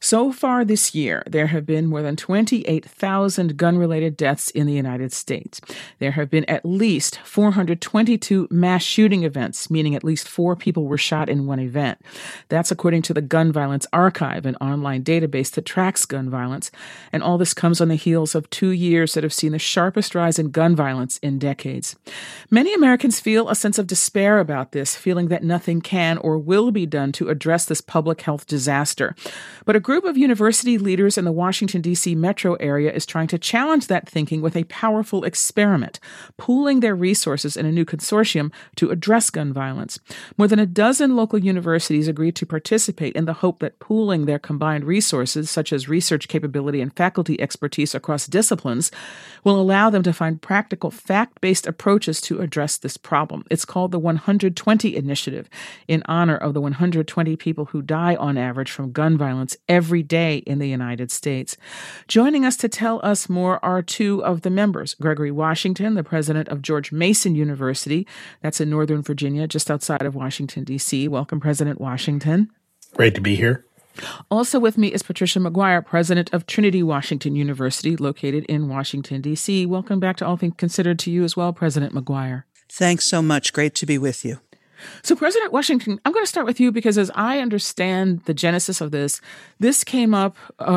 So far this year, there have been more than 28,000 gun-related deaths in the United States. There have been at least 422 mass shooting events, meaning at least 4 people were shot in one event. That's according to the Gun Violence Archive, an online database that tracks gun violence. And all this comes on the heels of 2 years that have seen the sharpest rise in gun violence in decades. Many Americans feel a sense of despair about this, feeling that nothing can or will be done to address this public health disaster. But a group of university leaders in the Washington, D.C. metro area is trying to challenge that thinking with a powerful experiment, pooling their resources in a new consortium to address gun violence. More than a dozen local universities agreed to participate in the hope that pooling their combined resources, such as research capability and faculty expertise across disciplines, will allow them to find practical, fact-based approaches to address this problem. It's called the 120 Initiative, in honor of the 120 people who die on average from gun violence every day in the United States. Joining us to tell us more are 2 of the members, Gregory Washington, the president of George Mason University. That's in Northern Virginia, just outside of Washington, D.C. Welcome, President Washington. Great to be here. Also with me is Patricia McGuire, president of Trinity Washington University, located in Washington, D.C. Welcome back to All Things Considered to you as well, President McGuire. Thanks so much. Great to be with you. So, President Washington, I'm going to start with you because as I understand the genesis of this came up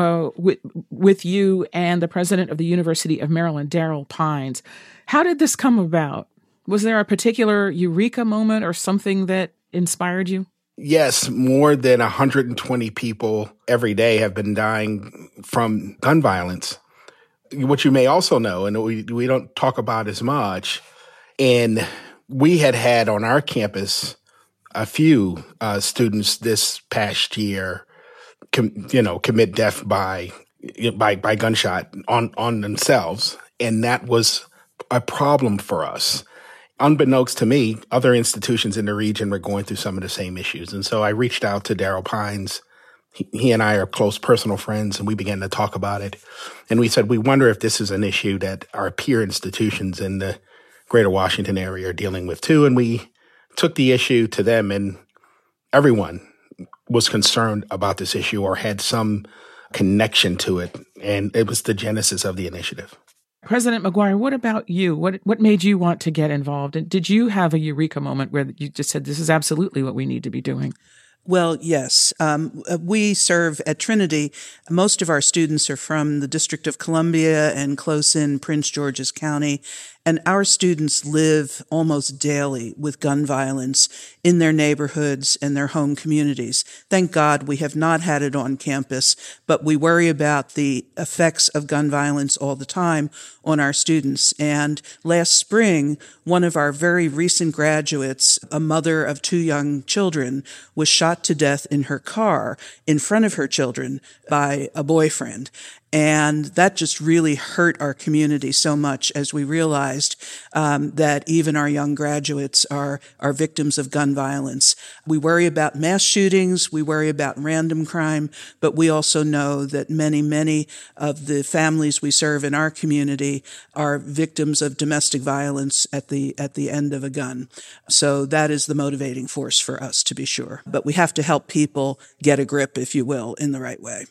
with you and the president of the University of Maryland, Darrell Pines. How did this come about? Was there a particular eureka moment or something that inspired you? Yes, more than 120 people every day have been dying from gun violence. What you may also know, and we don't talk about as much, and we had on our campus a few students this past year, commit death by gunshot on themselves, and that was a problem for us. Unbeknownst to me, other institutions in the region were going through some of the same issues, and so I reached out to Darrell Pines. He and I are close personal friends, and we began to talk about it. And we said, we wonder if this is an issue that our peer institutions in the Greater Washington area are dealing with too. And we took the issue to them, and everyone was concerned about this issue or had some connection to it. And it was the genesis of the initiative. President McGuire, what about you? What made you want to get involved? And did you have a eureka moment where you just said, this is absolutely what we need to be doing? Well, yes. We serve at Trinity. Most of our students are from the District of Columbia and close in Prince George's County. And our students live almost daily with gun violence in their neighborhoods and their home communities. Thank God we have not had it on campus, but we worry about the effects of gun violence all the time on our students. And last spring, one of our very recent graduates, a mother of 2 young children, was shot to death in her car in front of her children by a boyfriend. And that just really hurt our community so much as we realized that even our young graduates are victims of gun violence. We worry about mass shootings, we worry about random crime, but we also know that many of the families we serve in our community are victims of domestic violence at the end of a gun. So that is the motivating force for us, to be sure. But we have to help people get a grip, if you will, in the right way.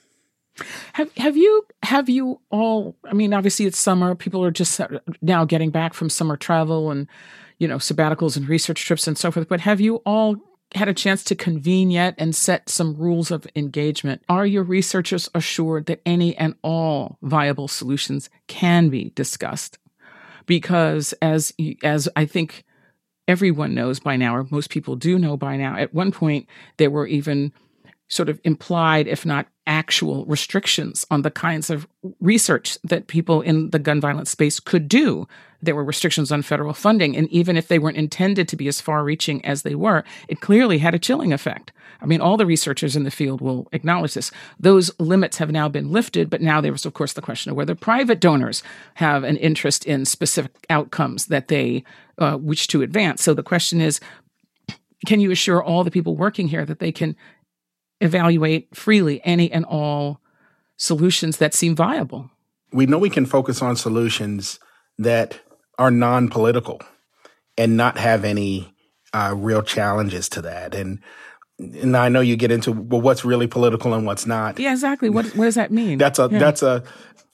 Have you all, I mean, obviously it's summer, people are just now getting back from summer travel and, sabbaticals and research trips and so forth, but have you all had a chance to convene yet and set some rules of engagement? Are your researchers assured that any and all viable solutions can be discussed? Because as I think everyone knows by now, or most people do know by now, at one point there were even sort of implied, if not actual, restrictions on the kinds of research that people in the gun violence space could do. There were restrictions on federal funding, and even if they weren't intended to be as far-reaching as they were, it clearly had a chilling effect. I mean, all the researchers in the field will acknowledge this. Those limits have now been lifted, but now there was, of course, the question of whether private donors have an interest in specific outcomes that they wish to advance. So the question is, can you assure all the people working here that they can evaluate freely any and all solutions that seem viable? We know we can focus on solutions that are non-political and not have any real challenges to that. And and I know you get into, well, what's really political and what's not. Yeah, exactly. What does that mean? That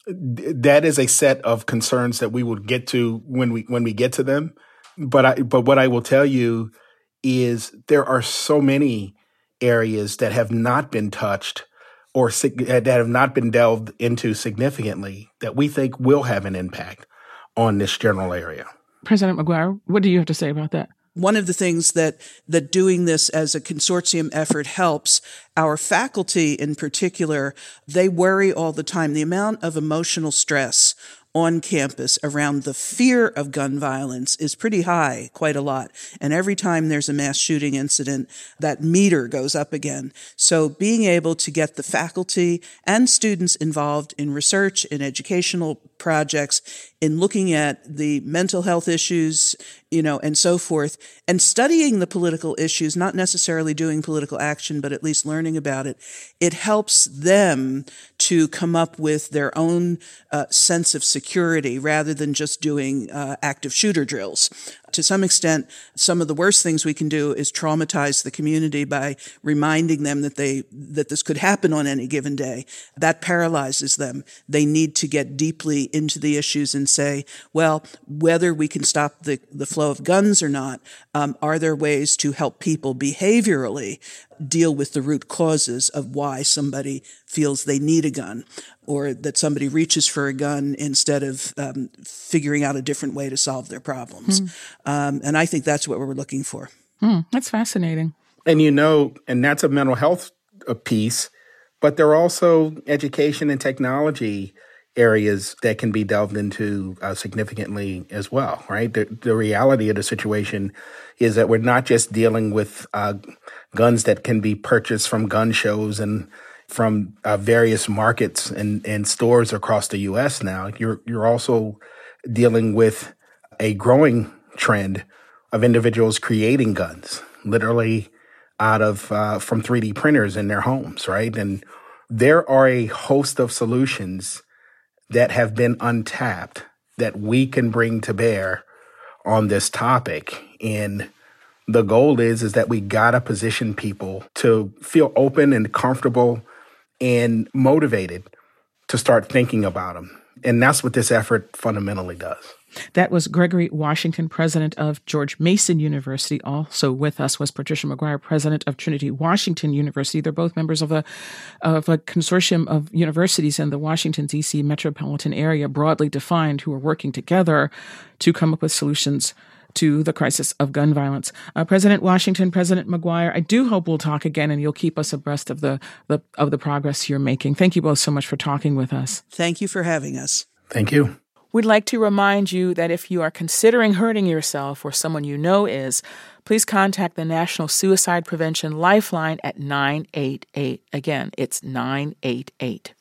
is a set of concerns that we will get to when we get to them. But what I will tell you is there are so many areas that have not been touched or that have not been delved into significantly that we think will have an impact on this general area. President McGuire, what do you have to say about that? One of the things that doing this as a consortium effort helps, our faculty in particular, they worry all the time. The amount of emotional stress on campus around the fear of gun violence is pretty high, quite a lot. And every time there's a mass shooting incident, that meter goes up again. So being able to get the faculty and students involved in research, in educational projects, in looking at the mental health issues, and so forth, and studying the political issues, not necessarily doing political action, but at least learning about it, it helps them to come up with their own sense of security rather than just doing active shooter drills. To some extent, some of the worst things we can do is traumatize the community by reminding them that this could happen on any given day. That paralyzes them. They need to get deeply into the issues and say, well, whether we can stop the flow of guns or not, are there ways to help people behaviorally deal with the root causes of why somebody feels they need a gun, or that somebody reaches for a gun instead of figuring out a different way to solve their problems. And I think that's what we're looking for. That's fascinating. And and that's a mental health piece, but there are also education and technology areas that can be delved into significantly as well, right? The reality of the situation is that we're not just dealing with guns that can be purchased from gun shows and from various markets and stores across the U.S. now. You're also dealing with a growing trend of individuals creating guns, literally out of from 3D printers in their homes, right? And there are a host of solutions that have been untapped that we can bring to bear on this topic. And the goal is that we gotta position people to feel open and comfortable and motivated to start thinking about them. And that's what this effort fundamentally does. That was Gregory Washington, president of George Mason University. Also with us was Patricia McGuire, president of Trinity Washington University. They're both members of a consortium of universities in the Washington, D.C. metropolitan area, broadly defined, who are working together to come up with solutions to the crisis of gun violence. President Washington, President McGuire, I do hope we'll talk again and you'll keep us abreast of the progress you're making. Thank you both so much for talking with us. Thank you for having us. Thank you. We'd like to remind you that if you are considering hurting yourself or someone you know is, please contact the National Suicide Prevention Lifeline at 988. Again, it's 988.